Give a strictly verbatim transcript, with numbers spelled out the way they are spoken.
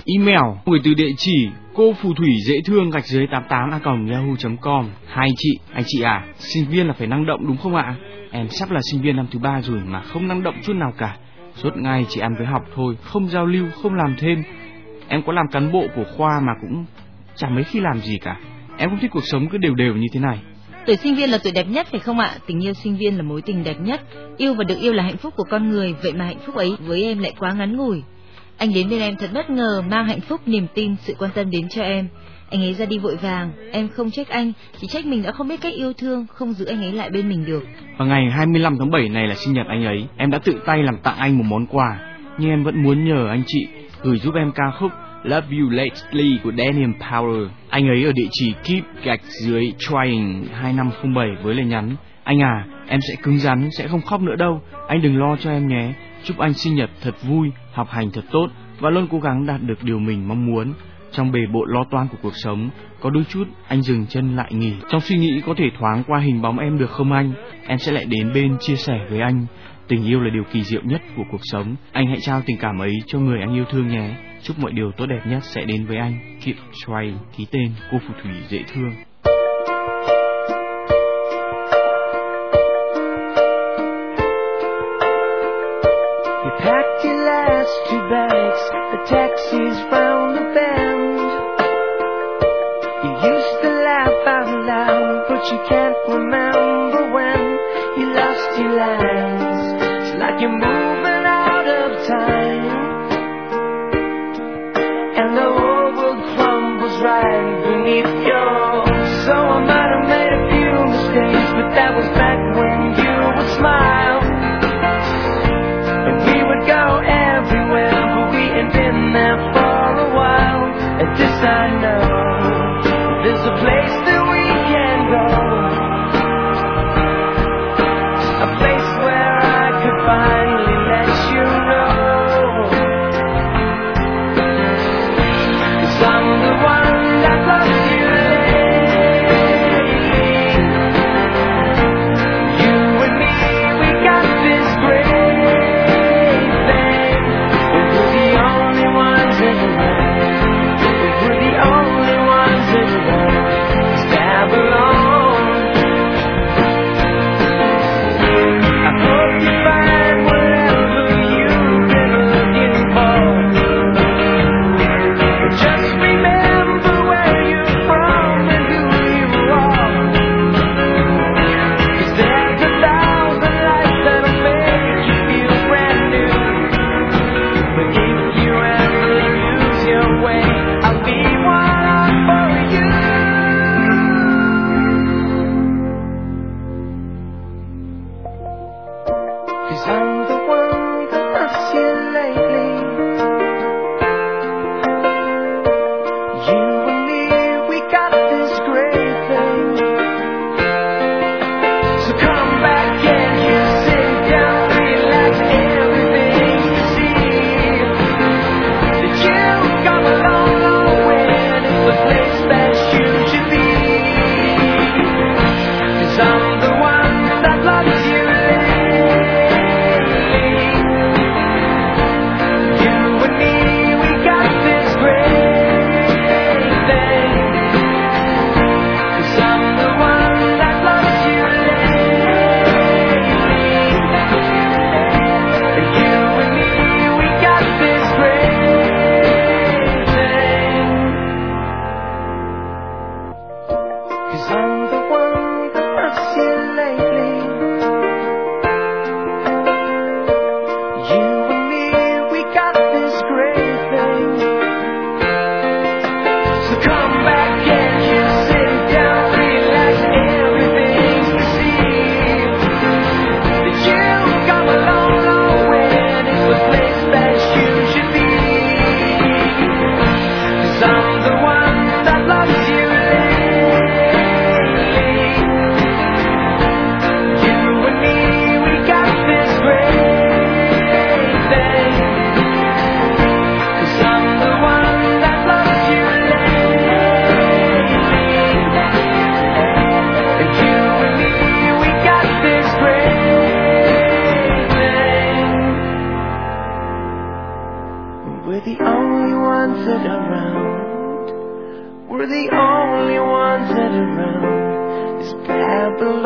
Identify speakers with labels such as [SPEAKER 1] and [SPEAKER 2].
[SPEAKER 1] Email gửi từ địa chỉ cô phù thủy dễ thương gạch dưới tám tám a còng yahoo chấm com. Hai chị, anh chị à, sinh viên là phải năng động đúng không ạ? Em sắp là sinh viên năm thứ ba rồi mà không năng động chút nào cả. Suốt ngày chỉ ăn với học thôi, không giao lưu, không làm thêm. Em có làm cán bộ của khoa mà cũng chẳng mấy khi làm gì cả. Em không thích cuộc sống cứ đều đều như thế này.
[SPEAKER 2] Tuổi sinh viên là tuổi đẹp nhất phải không ạ? Tình yêu sinh viên là mối tình đẹp nhất. Yêu và được yêu là hạnh phúc của con người, vậy mà hạnh phúc ấy với em lại quá ngắn ngủi. Anh đến bên em thật bất ngờ, mang hạnh phúc, niềm tin, sự quan tâm đến cho em. Anh ấy ra đi vội vàng, em không trách anh, chỉ trách mình đã không biết cách yêu thương, không giữ anh ấy lại bên mình được.
[SPEAKER 1] Vào ngày hai mươi lăm tháng bảy này là sinh nhật anh ấy, em đã tự tay làm tặng anh một món quà, nhưng em vẫn muốn nhờ anh chị gửi giúp em ca khúc Love You Lately của Daniel Powell. Anh ấy ở địa chỉ keep gạch dưới trying hai năm không bảy với lời nhắn: anh à, em sẽ cứng rắn, sẽ không khóc nữa đâu, anh đừng lo cho em nhé. Chúc anh sinh nhật thật vui, học hành thật tốt và luôn cố gắng đạt được điều mình mong muốn. Trong bề bộn lo toan của cuộc sống, có đôi chút anh dừng chân lại nghỉ. Trong suy nghĩ có thể thoáng qua hình bóng em được không anh? Em sẽ lại đến bên chia sẻ với anh. Tình yêu là điều kỳ diệu nhất của cuộc sống. Anh hãy trao tình cảm ấy cho người anh yêu thương nhé. Chúc mọi điều tốt đẹp nhất sẽ đến với anh. Keep trying. Ký tên cô phù thủy dễ thương.
[SPEAKER 3] Packed your last two bags, the taxi's round the bend. You used to laugh out loud, but you can't remember when you lost your lines. It's like you're moving out of time, and the whole world crumbles right beneath your. So I might have made a few mistakes, but that was back when you would smile. Go everywhere, but we ain't been there for a while. And this I know, there's a place that we can go, a place where I could finally let you know, 'cause I'm the one that loves you lately. You and me, we got this great. We're the only We're the only ones that are around. We're the only ones that are around. This Babylon